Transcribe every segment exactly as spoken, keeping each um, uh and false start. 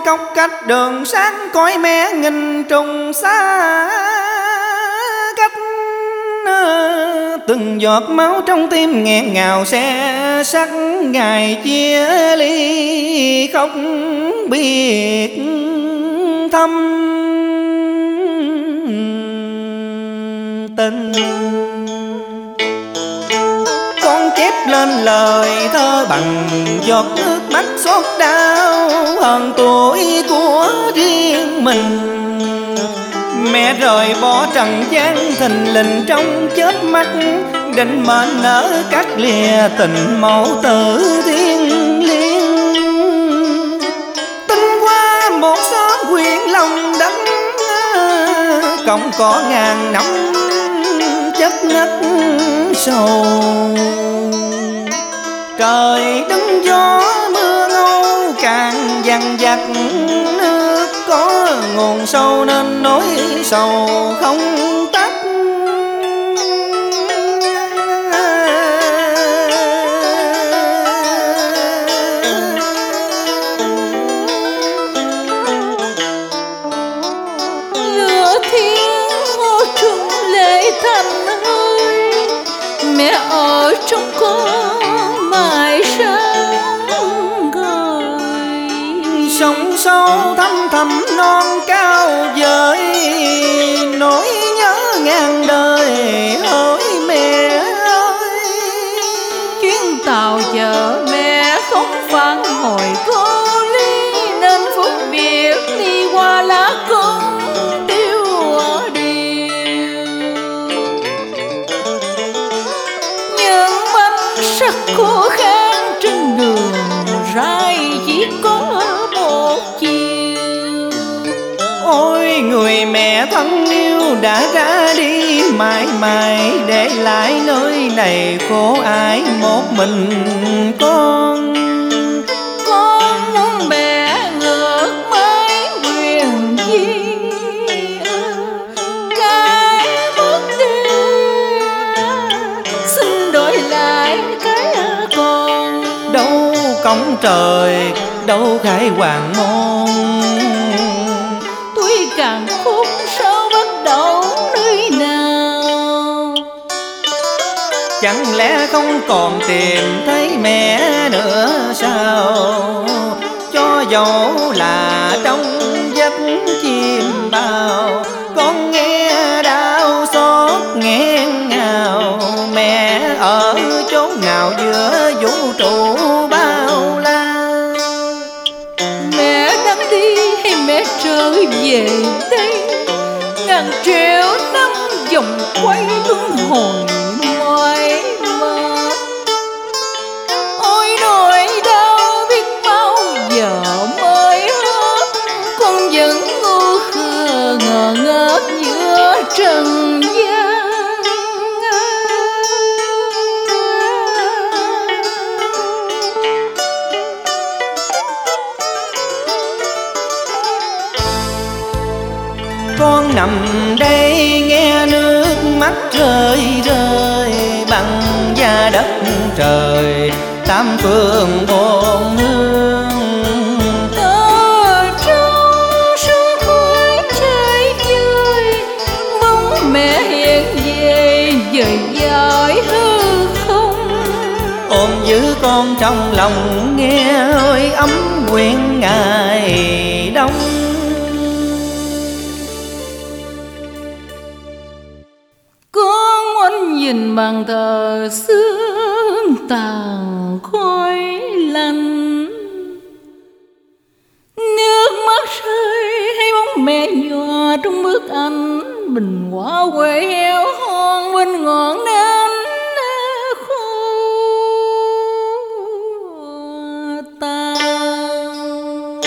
cốc cách đường sáng cõi mẹ nghìn trùng xa cách. Từng giọt máu trong tim nghẹn ngào xe sắc, ngày chia ly khóc biệt thâm tình. Con chép lên lời thơ bằng giọt nước mắt xót đau hơn tuổi của riêng mình. Mẹ rời bỏ trần gian thình lình trong chớp mắt, định mệnh nở cắt lìa tình mẫu tử thiên liêng. Tinh qua một xóm huyện lòng đất, cổng có ngàn năm chất ngất sầu. Trời đứng gió mưa ngâu càng dằn vặt, nước có nguồn sâu nên nỗi sầu không tắt. Lửa thiên hô trùng lệ thành ơi, mẹ ở trong con mãi sáng ngời. Sông sâu thăm thầm non cao vời, nỗi nhớ ngàn đời ơi mẹ ơi. Chuyến tàu chờ mẹ không phản hồi cô ly, nên phút biệt đi qua lá công tiêu điều. Những bánh sắc khô khan trên đường rai chỉ có một chiều. Ôi người mẹ thân yêu đã ra đi mãi mãi, để lại nơi này khổ ải một mình con. Con muốn mẹ ngược mãi quyền gì cái bước đi, xin đổi lại cái con. Đâu cổng trời, đâu khai hoàng môn, Tuy càng khúc sao bắt đầu nơi nào. chẳng lẽ không còn tìm thấy mẹ nữa sao? Cho dẫu là trong giấc chim bao, con nghe đau xót nghẹn ngào. Mẹ ở chốn nào giữa vũ trụ bao la? Mẹ đang đi hay mẹ trở về đây? Ngàn triệu năm vòng quay luân hồi mỏi mệt. Ôi nỗi đau biết bao giờ mới hết, con vẫn ngu khờ ngờ ngớt giữa trần gian. Con nằm đây nghe nước mắt rơi rơi, bằng da đất trời tam phương bốn hương. Ở trong sương khói trời vơi, bóng mẹ hiện về dời dõi hư không. Ôm giữ con trong lòng nghe ơi ấm quyện ngày đông. Con muốn nhìn bàn thờ xương tàn khói lạnh, nước mắt rơi hay bóng mẹ nhòa trong bức ảnh bình hoa quê heo hon bên ngọn nến khô tàn.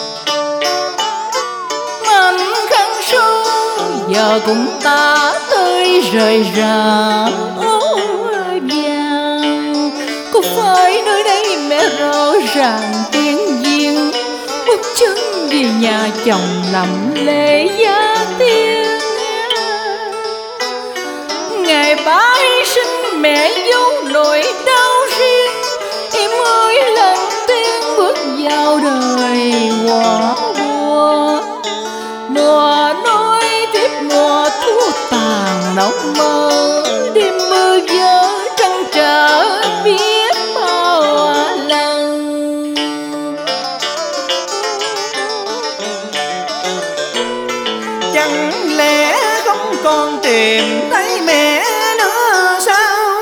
Mảnh khăn sâu giờ cũng ta tới rời rã ố vàng. Có phải nơi đây mẹ rõ ràng tiếng duyên, bước chân về nhà chồng lầm lệ gia tiên. Ngày ba hy sinh mẹ dấu nỗi đau riêng, em ơi lần tiên bước vào đời quả tìm thấy mẹ nữa sao?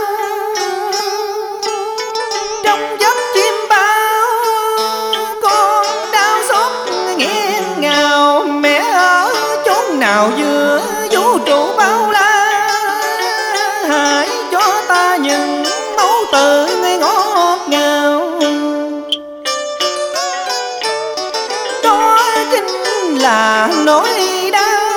Trong giấc chim bao con đau xót nghẹn ngào, mẹ ở chốn nào giữa vũ trụ bao la, hãy cho ta những máu từ ngọt ngào. Đó chính là nỗi đau,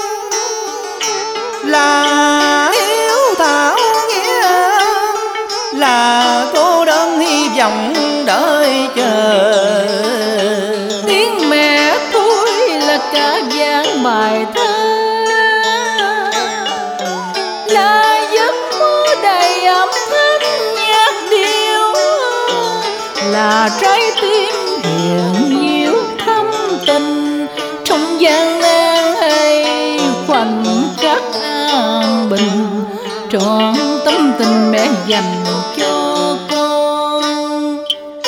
là hiếu thảo nghĩa, là cô đơn hy vọng đợi chờ. Tiếng mẹ tôi là cả dáng bài thơ, là giấc mơ đầy ấm thức nhạc điệu, là trái tim hiền nhiêu thâm tình trong gian nan hay khoảnh khắc an bình, trọn tâm tình mẹ dành cho con.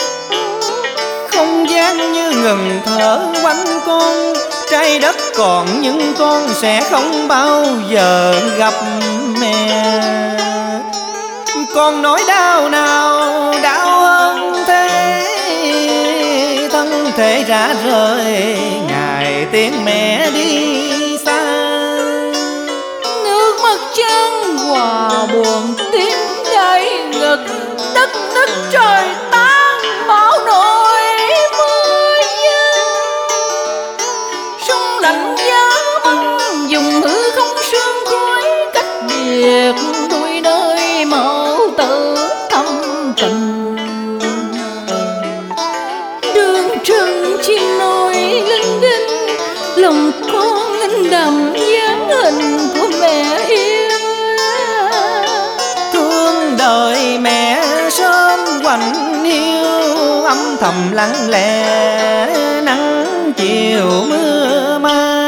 Không gian như ngừng thở quanh con, trái đất còn nhưng con sẽ không bao giờ gặp mẹ. Con nỗi đau nào đau hơn thế, thân thể rã rời ngày tiếng mẹ đi xa. Nước mắt chân hòa buồn tiếng gây ngực, đất nước trời tan bão nổi mưa giăng. Sông lạnh giá băng dùng hư không sương khói, cách biệt đôi nơi mẫu tử thâm tình. Đường trừng chim nổi linh đinh, lòng con linh đậm dáng hình của mẹ yêu. Thương đời mẹ sớm quạnh hiu, âm thầm lặng lẽ nắng chiều mưa mai.